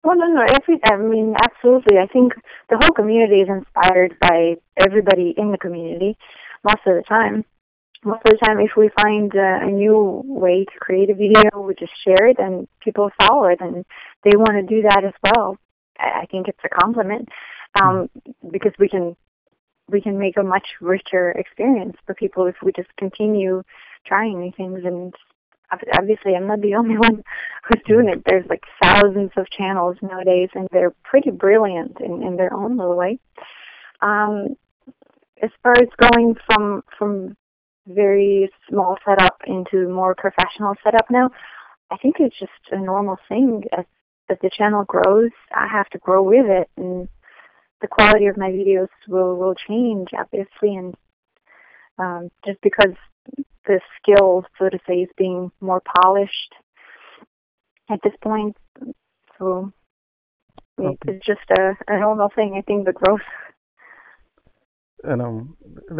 Well, no, I mean, absolutely. I think the whole community is inspired by everybody in the community most of the time. Most of the time, if we find a new way to create a video, we just share it and people follow it and they want to do that as well. I think it's a compliment um, because we can make a much richer experience for people if we just continue trying new things. And obviously, I'm not the only one who's doing it. There's like thousands of channels nowadays, and they're pretty brilliant in their own little way. Um, as far as going from very small setup into more professional setup now, I think it's just a normal thing. As the channel grows, I have to grow with it, and the quality of my videos will change, obviously, and just because the skill, so to say, is being more polished at this point. So Okay. it's just a normal thing. I think the growth. And